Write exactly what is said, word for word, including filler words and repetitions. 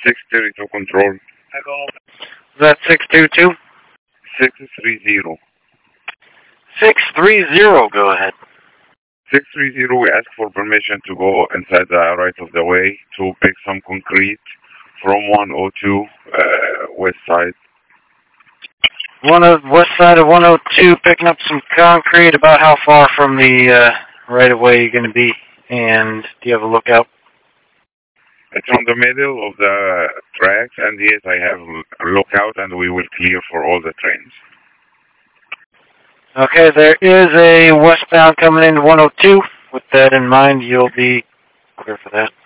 six thirty-two control. Echo. Is that six two two? six three zero. six three zero, go ahead. six three zero, we ask for permission to go inside the right of the way to pick some concrete from one oh two uh, west side. One of west side of one oh two, picking up some concrete. About how far from the uh, right of way you're going to be? And do you have a lookout? It's on the middle of the tracks, and yes, I have a lookout, and we will clear for all the trains. Okay, there is a westbound coming into one oh two. With that in mind, you'll be clear for that.